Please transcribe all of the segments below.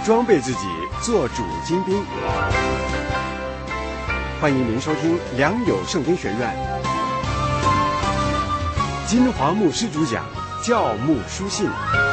装备自己，做主精兵。欢迎您收听良友圣经学院，金华牧师主讲教牧书信。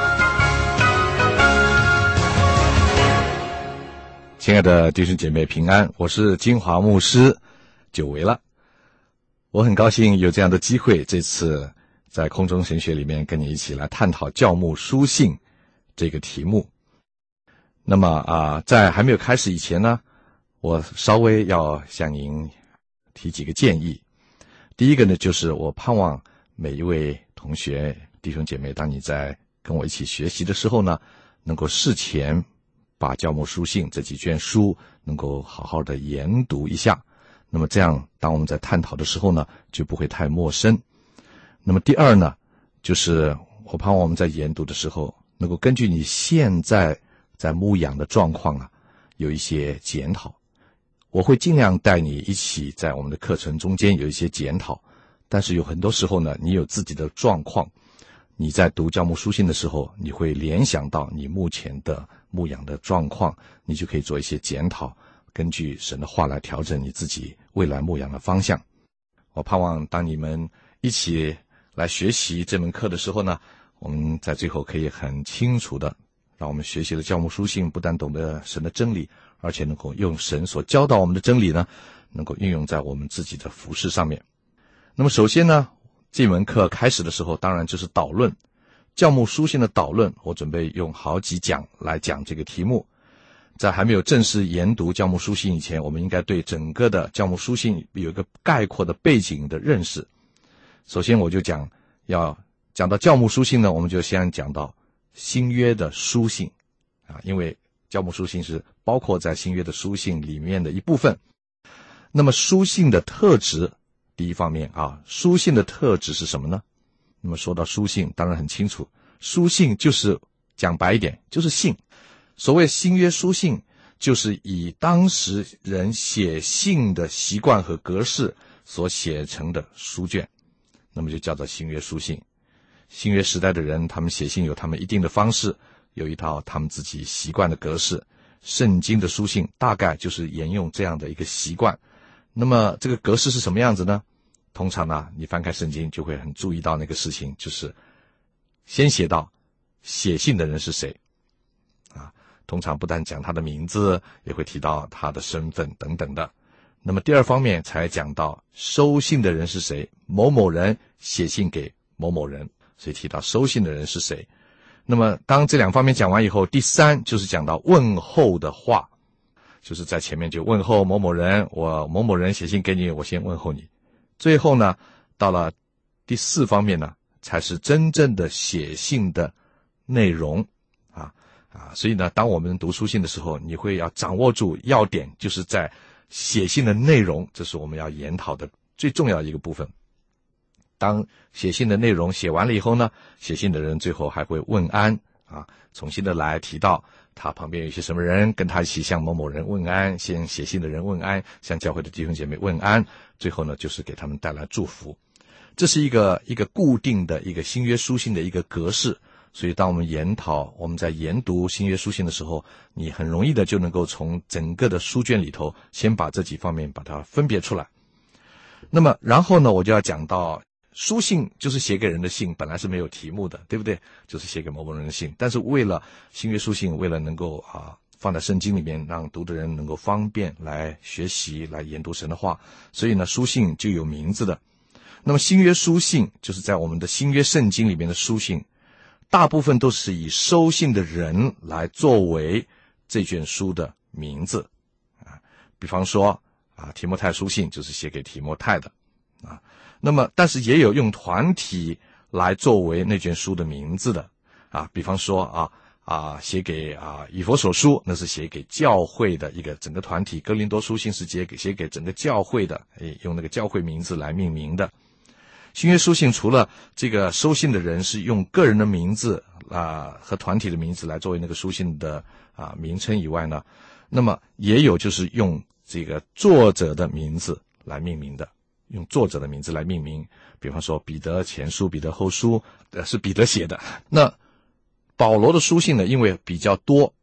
亲爱的弟兄姐妹平安，我是金华牧师，久违了。我很高兴有这样的机会，这次在空中神学里面跟你一起来探讨教牧书信这个题目。那么在还没有开始以前呢，我稍微要向您提几个建议。第一个呢，就是我盼望每一位同学弟兄姐妹，当你在跟我一起学习的时候呢，能够事前把教牧书信这几卷书能够好好的研读一下，那么这样当我们在探讨的时候呢，就不会太陌生。那么第二呢，就是我盼望我们在研读的时候能够根据你现在在牧养的状况有一些检讨。我会尽量带你一起在我们的课程中间有一些检讨，但是有很多时候呢，你有自己的状况，你在读教牧书信的时候，你会联想到你目前的牧养的状况，你就可以做一些检讨，根据神的话来调整你自己未来牧养的方向。我盼望当你们一起来学习这门课的时候呢，我们在最后可以很清楚的让我们学习的教牧书信不但懂得神的真理，而且能够用神所教导我们的真理呢，能够运用在我们自己的服事上面。那么首先呢，这门课开始的时候当然就是导论，教牧书信的导论，我准备用好几讲来讲这个题目。在还没有正式研读教牧书信以前，我们应该对整个的教牧书信有一个概括的背景的认识。首先我就要讲到教牧书信呢，我们就先讲到新约的书信因为教牧书信是包括在新约的书信里面的一部分。那么书信的特质，第一方面书信的特质是什么呢？那么说到书信，当然很清楚，书信就是讲白一点，就是信。所谓新约书信，就是以当时人写信的习惯和格式所写成的书卷，那么就叫做新约书信。新约时代的人，他们写信有他们一定的方式，有一套他们自己习惯的格式。圣经的书信大概就是沿用这样的一个习惯。那么这个格式是什么样子呢？通常呢，你翻开圣经就会很注意到那个事情，就是先写到写信的人是谁通常不但讲他的名字，也会提到他的身份等等的。那么第二方面才讲到收信的人是谁，某某人写信给某某人，所以提到收信的人是谁。那么当这两方面讲完以后，第三就是讲到问候的话，就是在前面就问候某某人，我某某人写信给你，我先问候你。最后呢，到了第四方面呢，才是真正的写信的内容所以呢，当我们读书信的时候，你会要掌握住要点，就是在写信的内容，这是我们要研讨的最重要的一个部分。当写信的内容写完了以后呢，写信的人最后还会问安重新的来提到他旁边有一些什么人跟他一起向某某人问安，先写信的人问安，向教会的弟兄姐妹问安，最后呢就是给他们带来祝福。这是一个固定的一个新约书信的一个格式。所以当我们在研读新约书信的时候，你很容易的就能够从整个的书卷里头先把这几方面把它分别出来。那么然后呢，我就要讲到书信就是写给人的信，本来是没有题目的，对不对？就是写给某某人的信。但是为了新约书信，为了能够放在圣经里面，让读的人能够方便来学习来研读神的话，所以呢书信就有名字的。那么新约书信就是在我们的新约圣经里面的书信，大部分都是以收信的人来作为这卷书的名字比方说提摩太书信就是写给提摩太的那么但是也有用团体来作为那卷书的名字的比方说写给以弗所书，那是写给教会的一个整个团体。哥林多书信是写给整个教会的，用那个教会名字来命名的。新约书信除了这个收信的人是用个人的名字和团体的名字来作为那个书信的名称以外呢，那么也有就是用这个作者的名字来命名的，用作者的名字来命名。比方说彼得前书、彼得后书是彼得写的。那保罗的书信呢，因为比较多，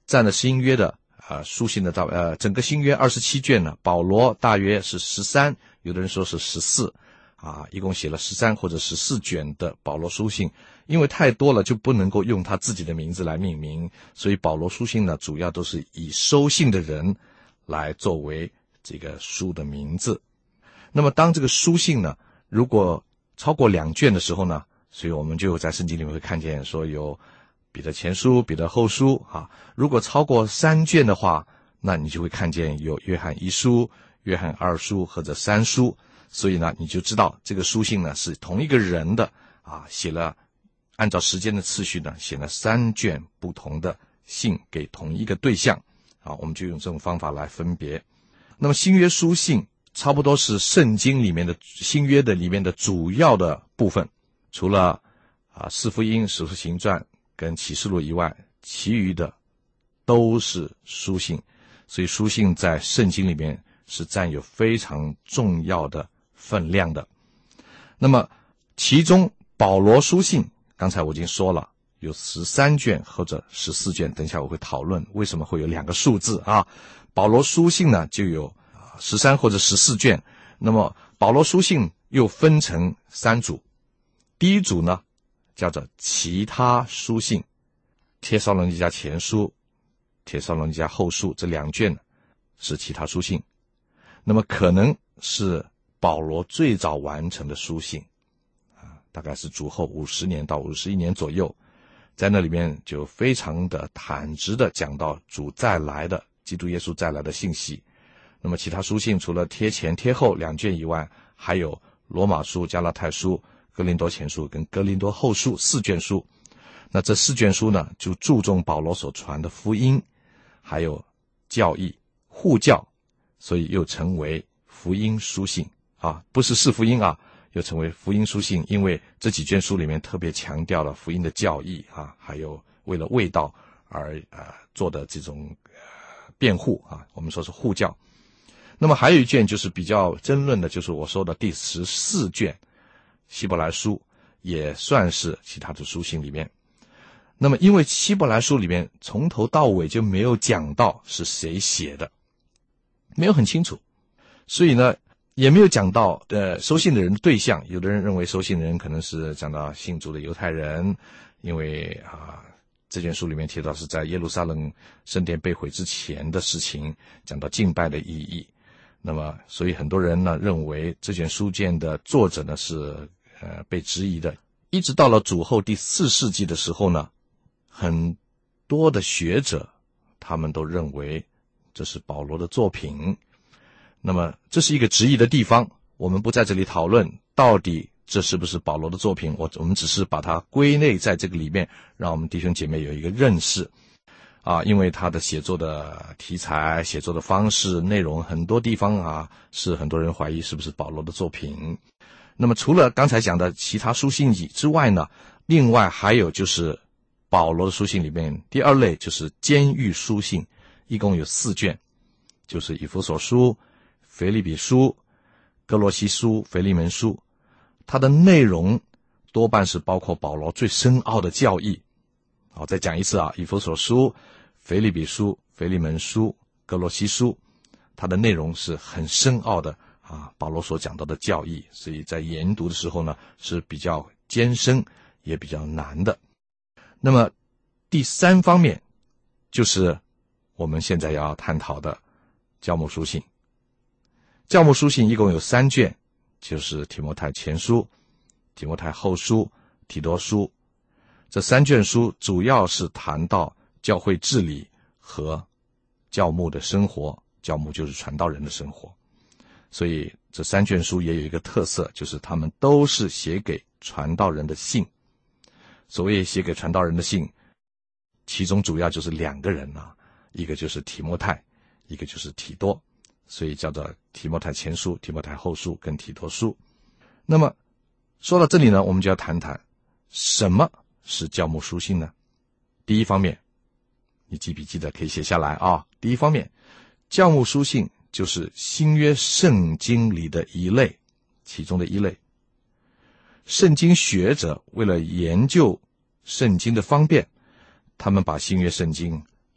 占了新约的书信的整个新约27卷呢，保罗大约是13，有的人说是14一共写了13或者14卷的保罗书信。因为太多了就不能够用他自己的名字来命名，所以保罗书信呢主要都是以收信的人来作为这个书的名字。那么当这个书信呢如果超过2卷的时候呢，所以我们就在圣经里面会看见说有彼得前书、彼得后书如果超过3卷的话，那你就会看见有约翰1书、约翰2书或者3书。所以呢你就知道这个书信呢是同一个人的写了，按照时间的次序呢写了3卷不同的信给同一个对象我们就用这种方法来分别。那么新约书信差不多是圣经里面的新约的里面的主要的部分，除了四福音、使徒行传跟启示录以外，其余的都是书信。所以书信在圣经里面是占有非常重要的分量的。那么其中保罗书信刚才我已经说了有13卷或者14卷，等一下我会讨论为什么会有2个数字保罗书信呢就有13或者14卷。那么保罗书信又分成3组，第一组呢叫做其他书信，帖撒罗尼迦前书、帖撒罗尼迦后书这2卷是其他书信。那么可能是保罗最早完成的书信大概是主后50年到51年左右，在那里面就非常的坦直的讲到主再来的基督耶稣再来的信息。那么其他书信除了贴前贴后2卷以外，还有罗马书、加拉太书、哥林多前书跟哥林多后书4卷书。那这4卷书呢就注重保罗所传的福音还有教义护教，所以又成为福音书信不是四福音又成为福音书信，因为这几卷书里面特别强调了福音的教义还有为了卫道而做的这种辩护我们说是护教。那么还有一卷就是比较争论的，就是我说的第14卷希伯来书，也算是其他的书信里面。那么因为希伯来书里面从头到尾就没有讲到是谁写的，没有很清楚，所以呢也没有讲到收信的人的对象。有的人认为收信的人可能是讲到信主的犹太人，因为这卷书里面提到是在耶路撒冷圣殿被毁之前的事情，讲到敬拜的意义。那么所以很多人呢认为这卷书卷的作者呢是被质疑的。一直到了主后第4世纪的时候呢，很多的学者他们都认为这是保罗的作品。那么这是一个质疑的地方，我们不在这里讨论到底这是不是保罗的作品，我们只是把它归类在这个里面，让我们弟兄姐妹有一个认识因为他的写作的题材、写作的方式、内容很多地方是很多人怀疑是不是保罗的作品。那么除了刚才讲的其他书信之外呢，另外还有就是保罗的书信里面第2类就是监狱书信，一共有4卷，就是以弗所书、腓立比书、哥罗西书、腓利门书。它的内容多半是包括保罗最深奥的教义。再讲一次以弗所书、腓立比书、腓利门书、哥罗西书，它的内容是很深奥的保罗所讲到的教义，所以在研读的时候呢是比较艰深也比较难的。那么第3方面就是我们现在要探讨的教牧书信。教牧书信一共有3卷，就是提摩太前书、提摩太后书、提多书。这3卷书主要是谈到教会治理和教牧的生活，教牧就是传道人的生活。所以这3卷书也有一个特色，就是他们都是写给传道人的信。所谓写给传道人的信，其中主要就是2个人一个就是提摩太，一个就是提多，所以叫做提摩太前书、提摩太后书跟提多书。那么说到这里呢，我们就要谈谈什么是教牧书信呢？第一方面，你记笔记的可以写下来第一方面，教牧书信就是新约圣经里的一类，其中的一类。圣经学者为了研究圣经的方便，他们把新约圣经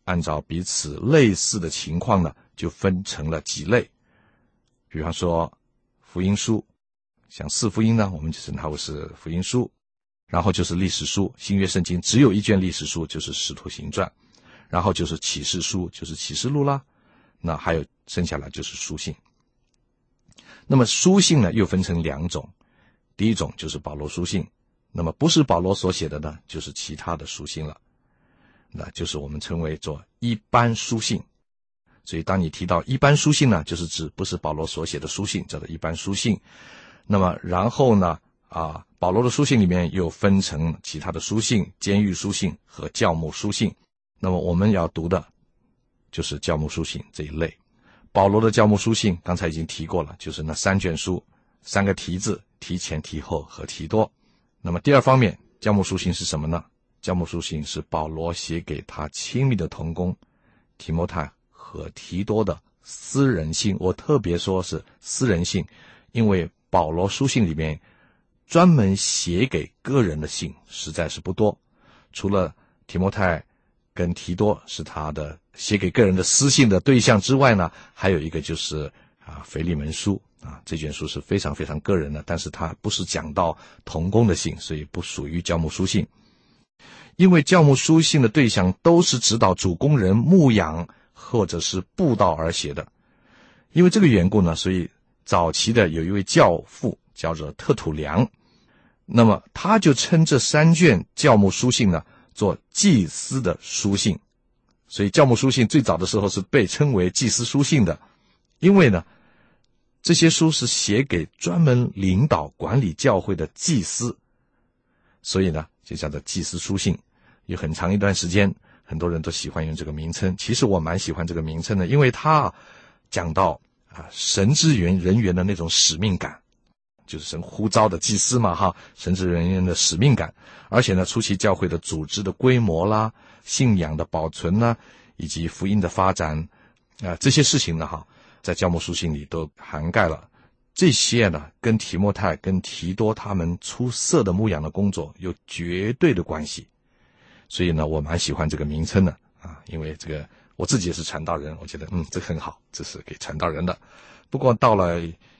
按照彼此类似的情况呢，就分成了几类。比方说福音书，像四福音呢，我们就称它为是福音书。然后就是历史书，新约圣经只有一卷历史书，就是使徒行传。然后就是启示书，就是启示录啦。那还有剩下来就是书信。那么书信呢，又分成两种。第一种就是保罗书信，那么不是保罗所写的呢，就是其他的书信了。那就是我们称为做一般书信。所以当你提到一般书信呢，就是指不是保罗所写的书信，叫做一般书信。那么然后呢保罗的书信里面又分成其他的书信、监狱书信和教牧书信。那么我们要读的就是教牧书信这一类。保罗的教牧书信刚才已经提过了，就是那3卷书，3个题字，提前、提后和提多。那么第二方面，教牧书信是什么呢？教牧书信是保罗写给他亲密的同工提摩太和提多的私人信。我特别说是私人信，因为保罗书信里面专门写给个人的信实在是不多，除了提摩太跟提多是他的写给个人的私信的对象之外呢，还有一个就是腓利门书这卷书是非常非常个人的，但是它不是讲到同工的信，所以不属于教牧书信。因为教牧书信的对象都是指导主工人牧养或者是布道而写的。因为这个缘故呢，所以早期的有一位教父叫做特土良，那么他就称这3卷教牧书信呢做祭司的书信。所以教牧书信最早的时候是被称为祭司书信的，因为呢这些书是写给专门领导管理教会的祭司，所以呢就叫做祭司书信。有很长一段时间很多人都喜欢用这个名称，其实我蛮喜欢这个名称的，因为它讲到神之人员的那种使命感，就是神呼召的祭司嘛神之人员的使命感。而且呢初期教会的组织的规模啦、信仰的保存啦，以及福音的发展这些事情呢在教牧书信里都涵盖了。这些呢跟提摩太跟提多他们出色的牧养的工作有绝对的关系。所以呢我蛮喜欢这个名称的因为这个我自己也是传道人，我觉得这很好，这是给传道人的。不过到了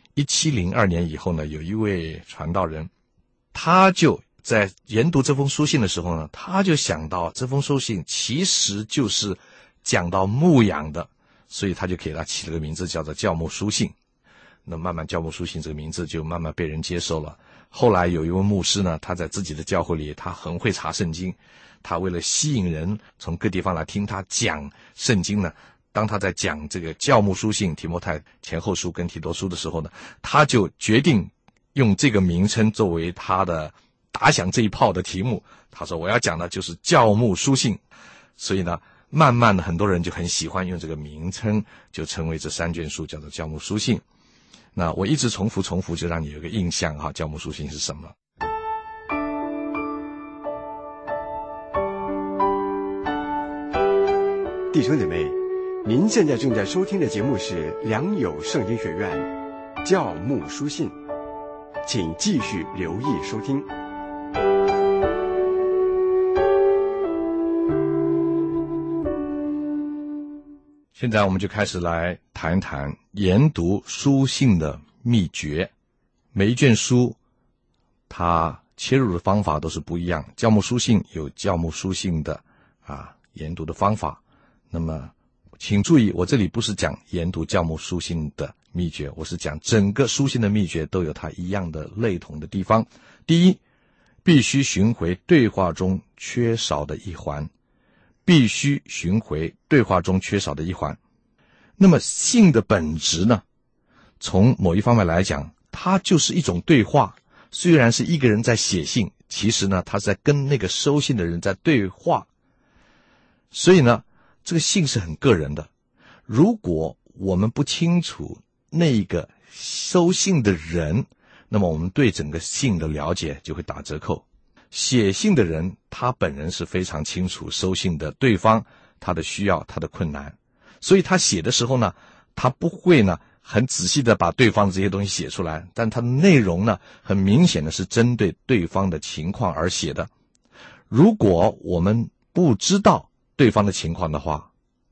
1702年以后呢，有一位传道人，他就在研读这封书信的时候呢，他就想到这封书信其实就是讲到牧养的，所以他就给他起了个名字叫做教牧书信。那慢慢教牧书信这个名字就慢慢被人接受了。后来有一位牧师呢，他在自己的教会里他很会查圣经，他为了吸引人从各地方来听他讲圣经呢，当他在讲这个教牧书信提摩太前后书跟提多书的时候呢，他就决定用这个名称作为他的打响这一炮的题目。他说我要讲的就是教牧书信。所以呢慢慢的很多人就很喜欢用这个名称，就成为这3卷书叫做教牧书信。那我一直重复就让你有个印象教牧书信是什么。 弟兄姐妹，您现在正在收听的节目是良友圣经学院教牧书信，请继续留意收听。 现在我们就开始来谈谈研读书信的秘诀。每一卷书它切入的方法都是不一样，教牧书信有教牧书信的研读的方法。那么请注意，我这里不是讲研读教牧书信的秘诀，我是讲整个书信的秘诀都有它一样的类同的地方。第一，必须寻回对话中缺少的一环，必须寻回对话中缺少的一环。那么信的本质呢，从某一方面来讲，它就是一种对话。虽然是一个人在写信，其实呢他是在跟那个收信的人在对话。所以呢这个信是很个人的，如果我们不清楚那个收信的人，那么我们对整个信的了解就会打折扣。写信的人他本人是非常清楚收信的对方他的需要他的困难，所以他写的时候呢，他不会呢很仔细的把对方的这些东西写出来，但他的内容呢很明显的是针对对方的情况而写的。如果我们不知道对方的情况的话，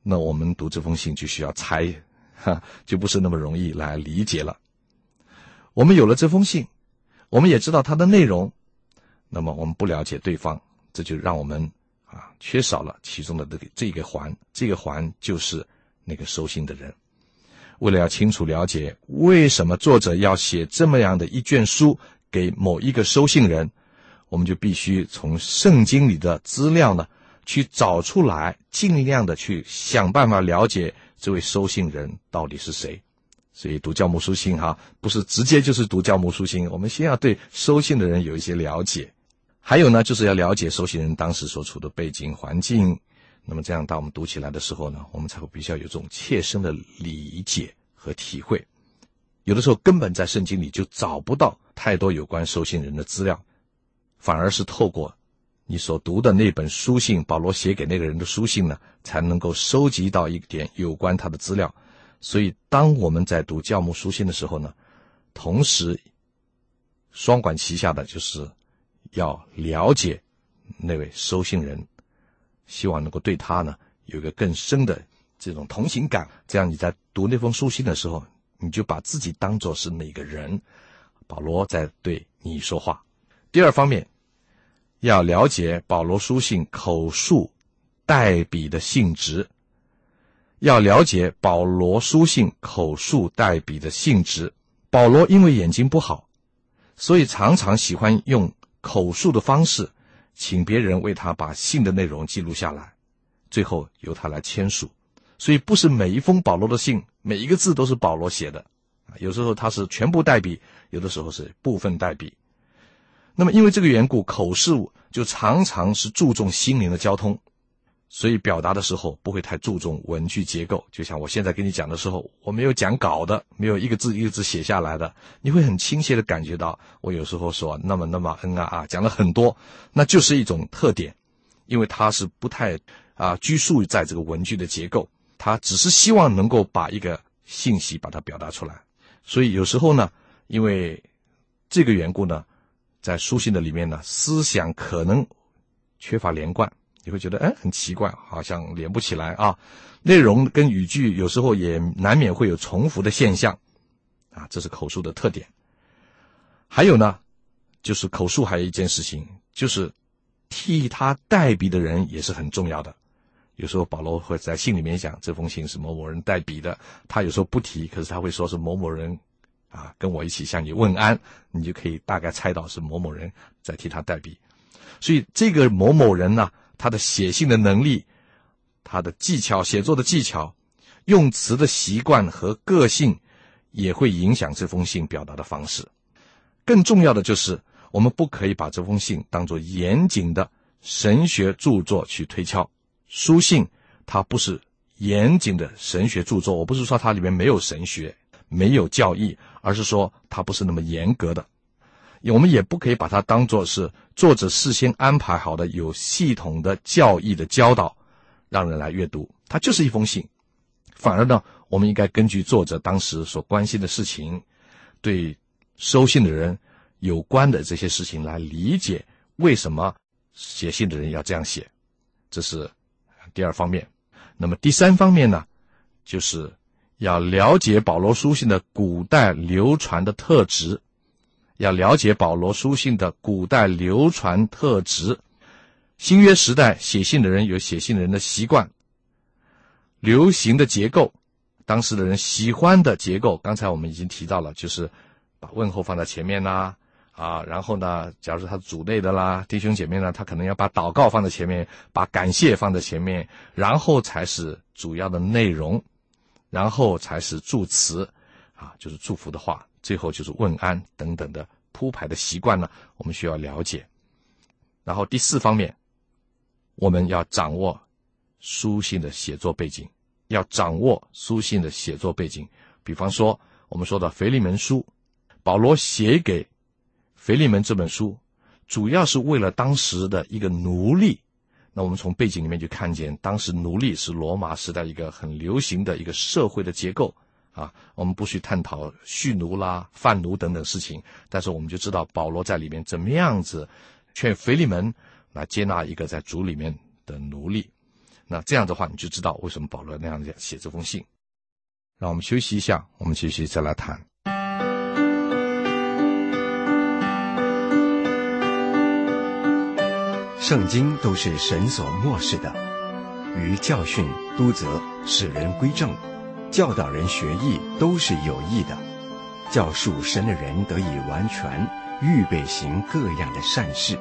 那我们读这封信就需要猜，就不是那么容易来理解了。我们有了这封信，我们也知道它的内容，那么我们不了解对方，这就让我们缺少了其中的这个环，这个环就是那个收信的人。为了要清楚了解为什么作者要写这么样的一卷书给某一个收信人，我们就必须从圣经里的资料呢去找出来，尽量的去想办法了解这位收信人到底是谁。所以读教牧书信不是直接就是读教牧书信，我们先要对收信的人有一些了解。还有呢，就是要了解收信人当时所处的背景环境，那么这样当我们读起来的时候呢，我们才会比较有这种切身的理解和体会。有的时候根本在圣经里就找不到太多有关收信人的资料，反而是透过你所读的那本书信，保罗写给那个人的书信呢，才能够收集到一点有关他的资料。所以当我们在读教牧书信的时候呢，同时双管齐下的就是要了解那位收信人，希望能够对他呢有一个更深的这种同情感，这样你在读那封书信的时候，你就把自己当作是那个人，保罗在对你说话。第二方面，要了解保罗书信口述代笔的性质。要了解保罗书信口述代笔的性质。保罗因为眼睛不好，所以常常喜欢用口述的方式，请别人为他把信的内容记录下来，最后由他来签署。所以不是每一封保罗的信，每一个字都是保罗写的，有时候他是全部代笔，有的时候是部分代笔。那么因为这个缘故，口述就常常是注重心灵的交通，所以表达的时候不会太注重文句结构。就像我现在跟你讲的时候，我没有讲稿的，没有一个字一个字写下来的，你会很亲切的感觉到我有时候说那么讲了很多，那就是一种特点，因为它是不太拘束在这个文句的结构，它只是希望能够把一个信息把它表达出来。所以有时候呢，因为这个缘故呢，在书信的里面呢，思想可能缺乏连贯，你会觉得很奇怪，好像连不起来内容跟语句有时候也难免会有重复的现象这是口述的特点。还有呢，就是口述还有一件事情，就是替他代笔的人也是很重要的。有时候保罗会在信里面讲这封信是某某人代笔的，他有时候不提，可是他会说是某某人跟我一起向你问安，你就可以大概猜到是某某人在替他代笔。所以这个某某人呢，他的写信的能力，他的技巧，写作的技巧，用词的习惯和个性也会影响这封信表达的方式。更重要的就是我们不可以把这封信当作严谨的神学著作去推敲。书信它不是严谨的神学著作，我不是说它里面没有神学没有教义，而是说它不是那么严格的。我们也不可以把它当作是作者事先安排好的有系统的教义的教导让人来阅读，它就是一封信。反而呢，我们应该根据作者当时所关心的事情，对收信的人有关的这些事情来理解为什么写信的人要这样写，这是第二方面。那么第三方面呢，就是要了解保罗书信的古代流传的特质。要了解保罗书信的古代流传特质。新约时代写信的人有写信的人的习惯，流行的结构，当时的人喜欢的结构，刚才我们已经提到了，就是把问候放在前面啦，然后呢，假如是他主内的啦，弟兄姐妹呢，他可能要把祷告放在前面，把感谢放在前面，然后才是主要的内容，然后才是祝词就是祝福的话，最后就是问安等等的铺排的习惯呢，我们需要了解。然后第四方面，我们要掌握书信的写作背景，要掌握书信的写作背景。比方说我们说的腓利门书，保罗写给腓利门这本书主要是为了当时的一个奴隶。那我们从背景里面就看见，当时奴隶是罗马时代一个很流行的一个社会的结构我们不去探讨蓄奴啦、贩奴等等事情，但是我们就知道保罗在里面怎么样子劝腓利门来接纳一个在主里面的奴隶。 那这样的话，你就知道为什么保罗那样写这封信。让我们休息一下，我们继续再来谈。 圣经都是神所默示的，于教训、督责、使人归正、教导人学义，都是有益的，叫属神的人得以完全，预备行各样的善事。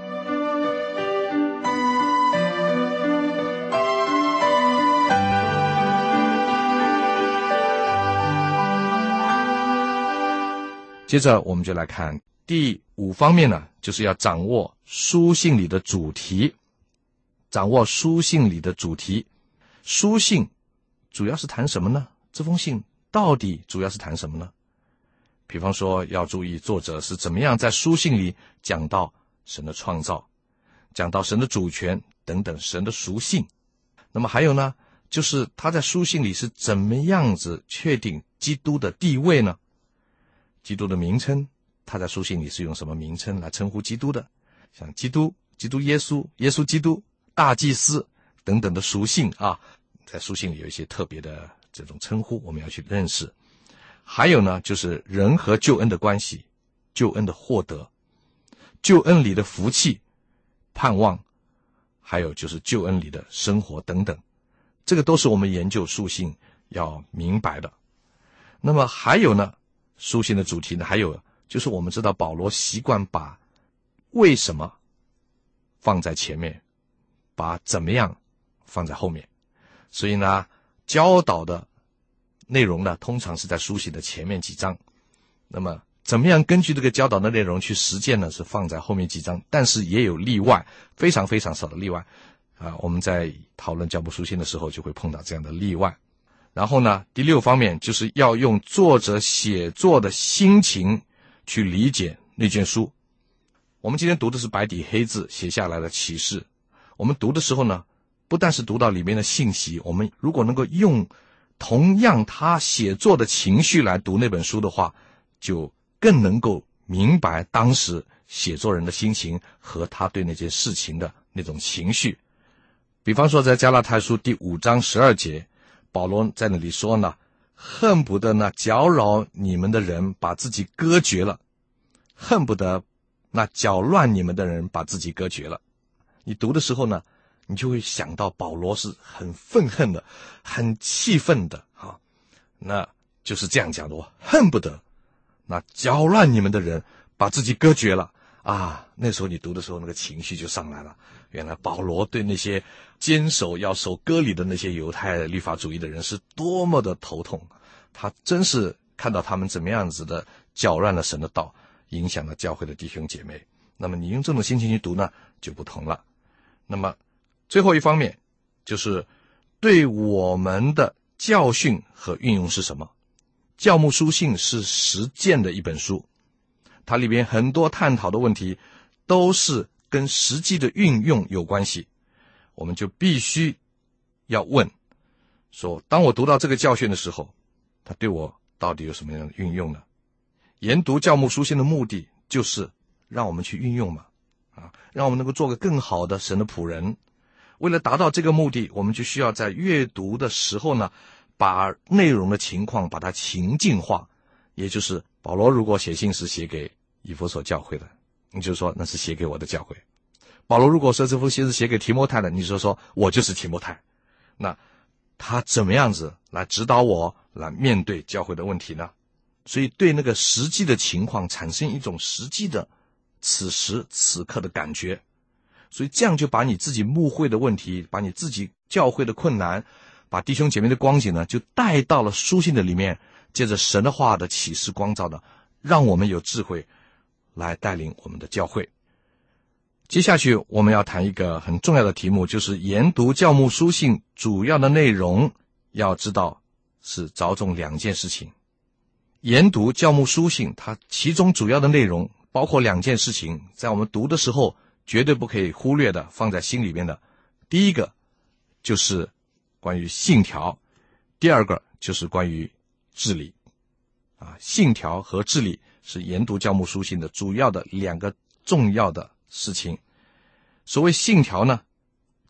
接着我们就来看第5方面呢，就是要掌握书信里的主题。掌握书信里的主题，书信主要是谈什么呢？这封信到底主要是谈什么呢？比方说，要注意作者是怎么样在书信里讲到神的创造，讲到神的主权等等神的属性。那么还有呢，就是他在书信里是怎么样子确定基督的地位呢？基督的名称，他在书信里是用什么名称来称呼基督的？像基督、基督耶稣、耶稣基督、大祭司等等的属性啊，在书信里有一些特别的这种称呼，我们要去认识。还有呢，就是人和救恩的关系，救恩的获得，救恩里的福气、盼望，还有就是救恩里的生活等等，这个都是我们研究书信要明白的。那么还有呢，书信的主题呢，还有就是我们知道保罗习惯把为什么放在前面，把怎么样放在后面，所以呢，教导的内容呢，通常是在书信的前面几章。那么怎么样根据这个教导的内容去实践呢，是放在后面几章，但是也有例外，非常非常少的例外我们在讨论教牧书信的时候就会碰到这样的例外。然后呢，第6方面就是要用作者写作的心情去理解那卷书。我们今天读的是白底黑字写下来的启示，我们读的时候呢，不但是读到里面的信息，我们如果能够用同样他写作的情绪来读那本书的话，就更能够明白当时写作人的心情和他对那件事情的那种情绪。比方说在加拉太书第5章12节，保罗在那里说呢，恨不得那搅扰你们的人把自己割绝了，恨不得那搅乱你们的人把自己割绝了。你读的时候呢，你就会想到保罗是很愤恨的，很气愤的那就是这样讲的，我恨不得那搅乱你们的人把自己割绝了那时候你读的时候，那个情绪就上来了。原来保罗对那些坚守要守割礼的那些犹太律法主义的人是多么的头痛，他真是看到他们怎么样子的搅乱了神的道，影响了教会的弟兄姐妹。那么你用这种心情去读呢，就不同了。那么最后一方面就是对我们的教训和运用是什么？教牧书信是实践的一本书，它里边很多探讨的问题都是跟实际的运用有关系。我们就必须要问说，当我读到这个教训的时候，它对我到底有什么样的运用呢？研读教牧书信的目的就是让我们去运用嘛，让我们能够做个更好的神的仆人。为了达到这个目的，我们就需要在阅读的时候呢，把内容的情况把它情境化。也就是保罗如果写信是写给以弗所教会的，你就说那是写给我的教会。保罗如果说这封信是写给提摩太的，你就说我就是提摩太。那他怎么样子来指导我来面对教会的问题呢？所以对那个实际的情况产生一种实际的此时此刻的感觉，所以这样就把你自己牧会的问题，把你自己教会的困难，把弟兄姐妹的光景呢，就带到了书信的里面，借着神的话的启示光照的，让我们有智慧来带领我们的教会。接下去我们要谈一个很重要的题目，就是研读教牧书信主要的内容，要知道是着重2件事情。研读教牧书信，它其中主要的内容包括2件事情，在我们读的时候绝对不可以忽略的，放在心里面的。第一个就是关于信条，第二个就是关于治理信条和治理是研读教牧书信的主要的2个重要的事情。所谓信条呢，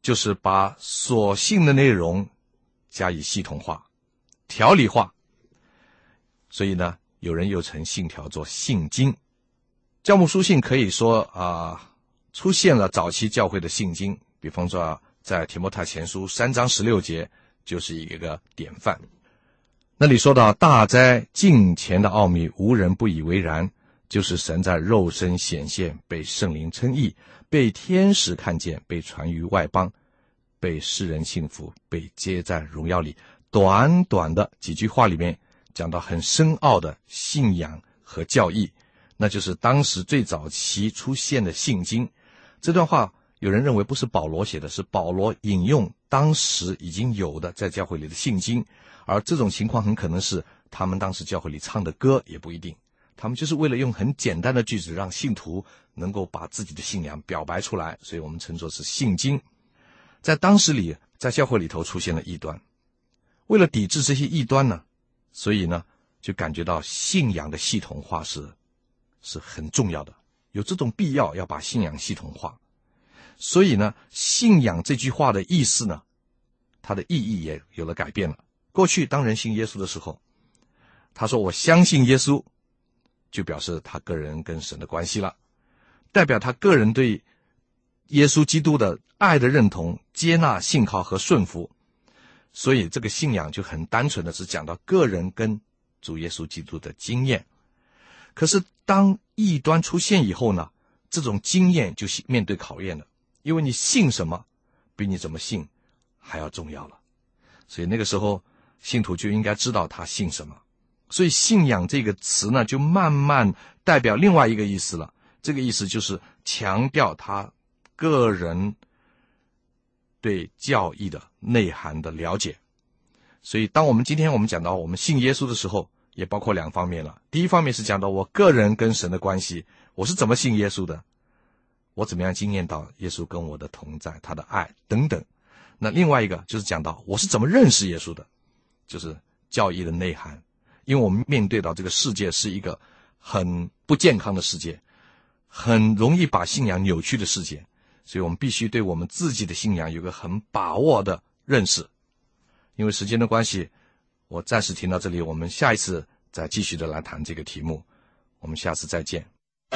就是把所信的内容加以系统化、条理化。所以呢，有人又称信条做信经。教牧书信可以说出现了早期教会的信经，比方说在提摩太前书3章16节就是一个典范。那里说到大灾近前的奥秘，无人不以为然，就是神在肉身显现，被圣灵称义，被天使看见，被传于外邦，被世人信服，被接在荣耀里。短短的几句话里面讲到很深奥的信仰和教义，那就是当时最早期出现的信经。这段话有人认为不是保罗写的，是保罗引用当时已经有的在教会里的信经，而这种情况很可能是他们当时教会里唱的歌，也不一定。他们就是为了用很简单的句子让信徒能够把自己的信仰表白出来，所以我们称作是信经。在当时里，在教会里头出现了异端，为了抵制这些异端呢，所以呢就感觉到信仰的系统化是很重要的，有这种必要要把信仰系统化。所以呢，信仰这句话的意思呢，它的意义也有了改变了。过去当人信耶稣的时候，他说我相信耶稣，就表示他个人跟神的关系了，代表他个人对耶稣基督的爱的认同、接纳、信靠和顺服。所以这个信仰就很单纯的只讲到个人跟主耶稣基督的经验。可是当异端出现以后呢，这种经验就面对考验了，因为你信什么比你怎么信还要重要了。所以那个时候信徒就应该知道他信什么。所以信仰这个词呢，就慢慢代表另外一个意思了。这个意思就是强调他个人对教义的内涵的了解。所以当今天我们讲到我们信耶稣的时候，也包括两方面了。第一方面是讲到我个人跟神的关系，我是怎么信耶稣的，我怎么样经验到耶稣跟我的同在，他的爱等等。那另外一个就是讲到我是怎么认识耶稣的，就是教义的内涵。因为我们面对到这个世界是一个很不健康的世界，很容易把信仰扭曲的世界，所以我们必须对我们自己的信仰有个很把握的认识。因为时间的关系，我暂时停到这里，我们下一次再继续的来谈这个题目。我们下次再见。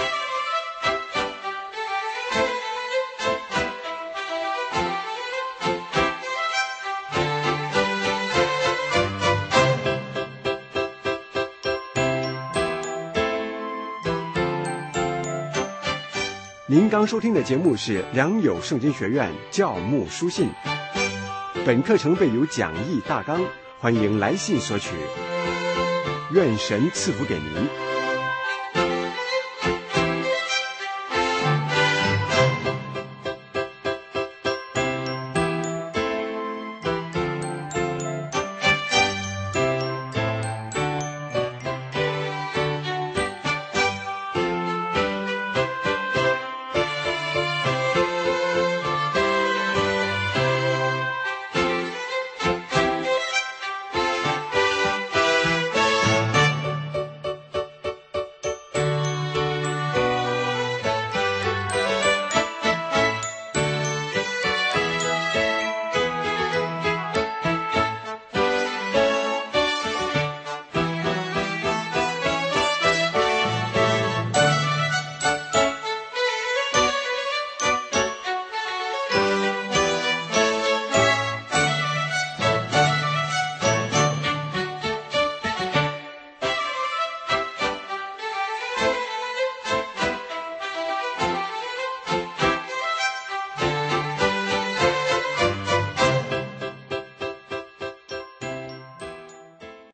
您刚收听的节目是良友圣经学院教牧书信，本课程备有讲义大纲，欢迎来信索取。愿神赐福给您。